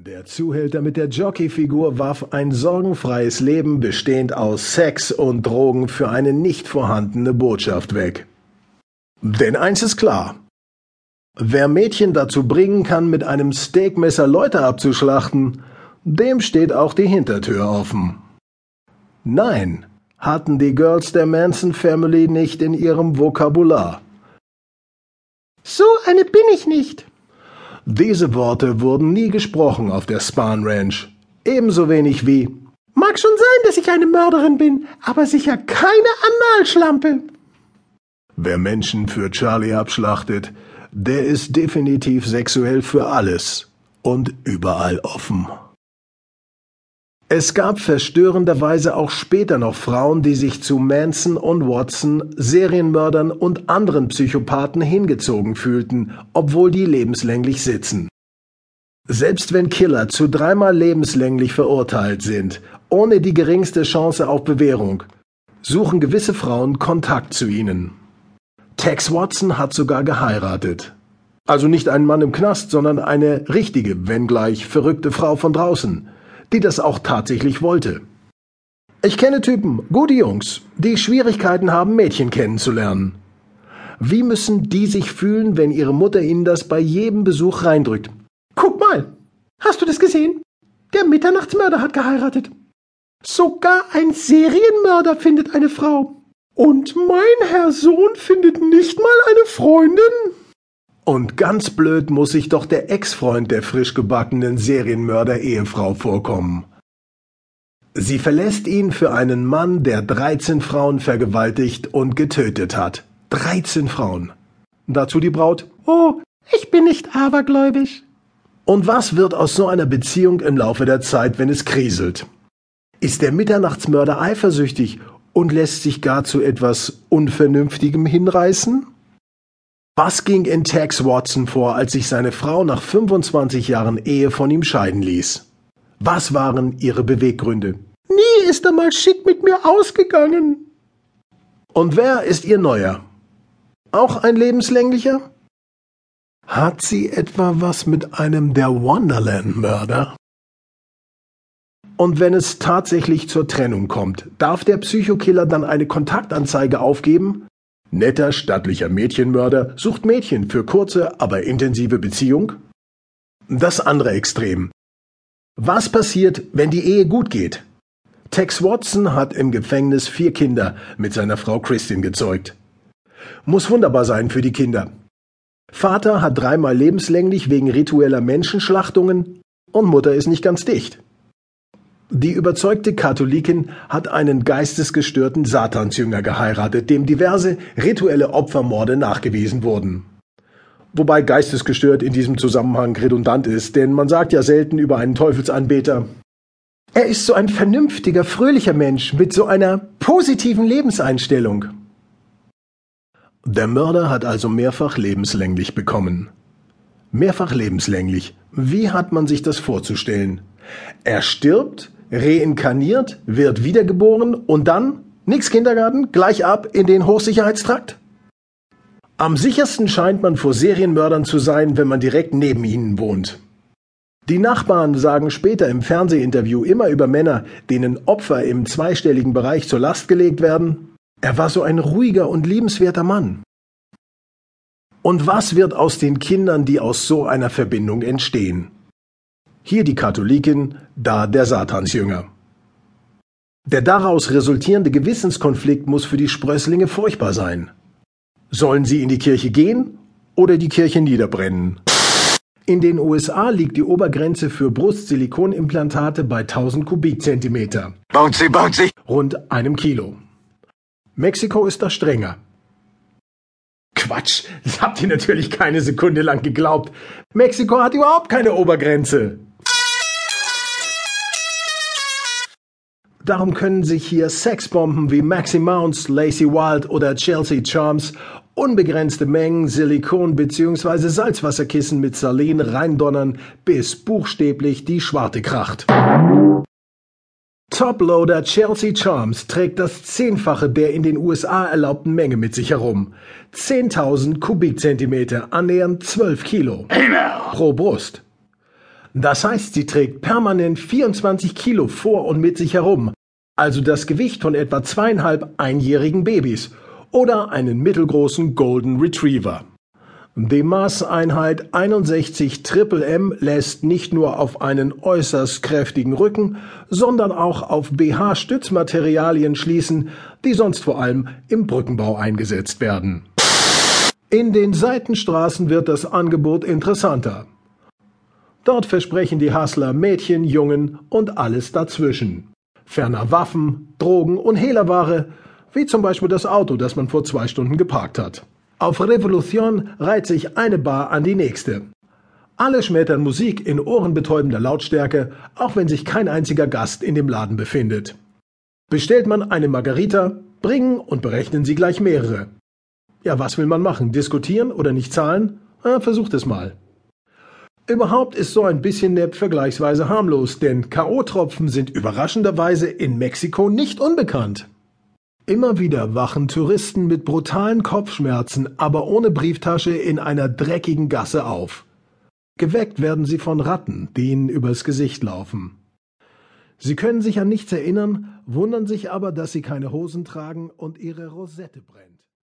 Der Zuhälter mit der Jockeyfigur warf ein sorgenfreies Leben bestehend aus Sex und Drogen für eine nicht vorhandene Botschaft weg. Denn eins ist klar: Wer Mädchen dazu bringen kann, mit einem Steakmesser Leute abzuschlachten, dem steht auch die Hintertür offen. Nein, hatten die Girls der Manson Family nicht in ihrem Vokabular. So eine bin ich nicht. Diese Worte wurden nie gesprochen auf der Spahn Ranch. Ebenso wenig wie: Mag schon sein, dass ich eine Mörderin bin, aber sicher keine Analschlampe. Wer Menschen für Charlie abschlachtet, der ist definitiv sexuell für alles und überall offen. Es gab verstörenderweise auch später noch Frauen, die sich zu Manson und Watson, Serienmördern und anderen Psychopathen hingezogen fühlten, obwohl die lebenslänglich sitzen. Selbst wenn Killer zu 3-mal lebenslänglich verurteilt sind, ohne die geringste Chance auf Bewährung, suchen gewisse Frauen Kontakt zu ihnen. Tex Watson hat sogar geheiratet. Also nicht einen Mann im Knast, sondern eine richtige, wenngleich verrückte Frau von draußen, die das auch tatsächlich wollte. Ich kenne Typen, gute Jungs, die Schwierigkeiten haben, Mädchen kennenzulernen. Wie müssen die sich fühlen, wenn ihre Mutter ihnen das bei jedem Besuch reindrückt? Guck mal, hast du das gesehen? Der Mitternachtsmörder hat geheiratet. Sogar ein Serienmörder findet eine Frau. Und mein Herr Sohn findet nicht mal eine Freundin? Und ganz blöd muss sich doch der Ex-Freund der frisch gebackenen Serienmörder-Ehefrau vorkommen. Sie verlässt ihn für einen Mann, der 13 Frauen vergewaltigt und getötet hat. 13 Frauen. Dazu die Braut: Oh, ich bin nicht abergläubisch. Und was wird aus so einer Beziehung im Laufe der Zeit, wenn es kriselt? Ist der Mitternachtsmörder eifersüchtig und lässt sich gar zu etwas Unvernünftigem hinreißen? Was ging in Tex Watson vor, als sich seine Frau nach 25 Jahren Ehe von ihm scheiden ließ? Was waren ihre Beweggründe? Nie ist er mal schick mit mir ausgegangen. Und wer ist ihr Neuer? Auch ein lebenslänglicher? Hat sie etwa was mit einem der Wonderland-Mörder? Und wenn es tatsächlich zur Trennung kommt, darf der Psychokiller dann eine Kontaktanzeige aufgeben? Netter, stattlicher Mädchenmörder sucht Mädchen für kurze, aber intensive Beziehung? Das andere Extrem. Was passiert, wenn die Ehe gut geht? Tex Watson hat im Gefängnis 4 Kinder mit seiner Frau Kristin gezeugt. Muss wunderbar sein für die Kinder. Vater hat 3-mal lebenslänglich wegen ritueller Menschenschlachtungen und Mutter ist nicht ganz dicht. Die überzeugte Katholikin hat einen geistesgestörten Satansjünger geheiratet, dem diverse rituelle Opfermorde nachgewiesen wurden. Wobei geistesgestört in diesem Zusammenhang redundant ist, denn man sagt ja selten über einen Teufelsanbeter: Er ist so ein vernünftiger, fröhlicher Mensch mit so einer positiven Lebenseinstellung. Der Mörder hat also mehrfach lebenslänglich bekommen. Mehrfach lebenslänglich. Wie hat man sich das vorzustellen? Er stirbt, reinkarniert, wird wiedergeboren und dann, nix Kindergarten, gleich ab in den Hochsicherheitstrakt? Am sichersten scheint man vor Serienmördern zu sein, wenn man direkt neben ihnen wohnt. Die Nachbarn sagen später im Fernsehinterview immer über Männer, denen Opfer im zweistelligen Bereich zur Last gelegt werden: Er war so ein ruhiger und liebenswerter Mann. Und was wird aus den Kindern, die aus so einer Verbindung entstehen? Hier die Katholikin, da der Satansjünger. Der daraus resultierende Gewissenskonflikt muss für die Sprösslinge furchtbar sein. Sollen sie in die Kirche gehen oder die Kirche niederbrennen? In den USA liegt die Obergrenze für Brustsilikonimplantate bei 1000 Kubikzentimeter. Bouncy. Rund 1 Kilo. Mexiko ist da strenger. Quatsch, das habt ihr natürlich keine Sekunde lang geglaubt. Mexiko hat überhaupt keine Obergrenze. Darum können sich hier Sexbomben wie Maxi Mounts, Lacey Wild oder Chelsea Charms unbegrenzte Mengen Silikon bzw. Salzwasserkissen mit Salin reindonnern, bis buchstäblich die Schwarte kracht. Toploader Chelsea Charms trägt das 10-fache der in den USA erlaubten Menge mit sich herum. 10.000 Kubikzentimeter, annähernd 12 Kilo pro Brust. Das heißt, sie trägt permanent 24 Kilo vor und mit sich herum, also das Gewicht von etwa 2,5 einjährigen Babys oder einen mittelgroßen Golden Retriever. Die Maßeinheit 61 M lässt nicht nur auf einen äußerst kräftigen Rücken, sondern auch auf BH-Stützmaterialien schließen, die sonst vor allem im Brückenbau eingesetzt werden. In den Seitenstraßen wird das Angebot interessanter. Dort versprechen die Hustler Mädchen, Jungen und alles dazwischen. Ferner Waffen, Drogen und Hehlerware, wie zum Beispiel das Auto, das man vor 2 Stunden geparkt hat. Auf Revolution reiht sich eine Bar an die nächste. Alle schmettern Musik in ohrenbetäubender Lautstärke, auch wenn sich kein einziger Gast in dem Laden befindet. Bestellt man eine Margarita, bringen und berechnen sie gleich mehrere. Ja, was will man machen? Diskutieren oder nicht zahlen? Versucht es mal. Überhaupt ist so ein bisschen Nepp vergleichsweise harmlos, denn K.O.-Tropfen sind überraschenderweise in Mexiko nicht unbekannt. Immer wieder wachen Touristen mit brutalen Kopfschmerzen, aber ohne Brieftasche in einer dreckigen Gasse auf. Geweckt werden sie von Ratten, die ihnen übers Gesicht laufen. Sie können sich an nichts erinnern, wundern sich aber, dass sie keine Hosen tragen und ihre Rosette brennt.